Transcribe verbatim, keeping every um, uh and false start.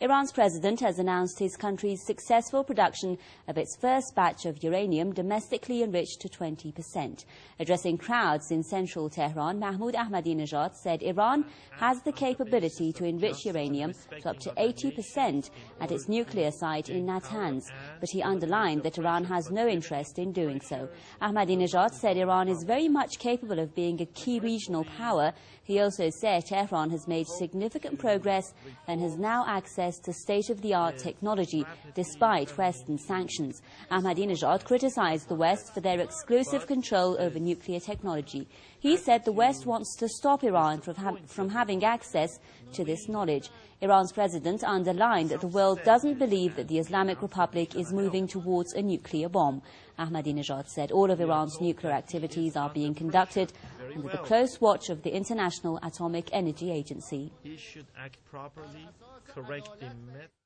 Iran's president has announced his country's successful production of its first batch of uranium domestically enriched to twenty percent. Addressing crowds in central Tehran, Mahmoud Ahmadinejad said Iran has the capability to enrich uranium to up to eighty percent at its nuclear site in Natanz, but he underlined that Iran has no interest in doing so. Ahmadinejad said Iran is very much capable of being a key regional power. He also said Tehran has made significant progress and has now access to state-of-the-art technology despite Western sanctions. Ahmadinejad criticized the West for their exclusive control over nuclear technology. He said the West wants to stop Iran from, ha from having access to this knowledge. Iran's president underlined that the world doesn't believe that the Islamic Republic is moving towards a nuclear bomb. Ahmadinejad said all of Iran's nuclear activities are being conducted under the close watch of the International Atomic Energy Agency. He should act properly, correct the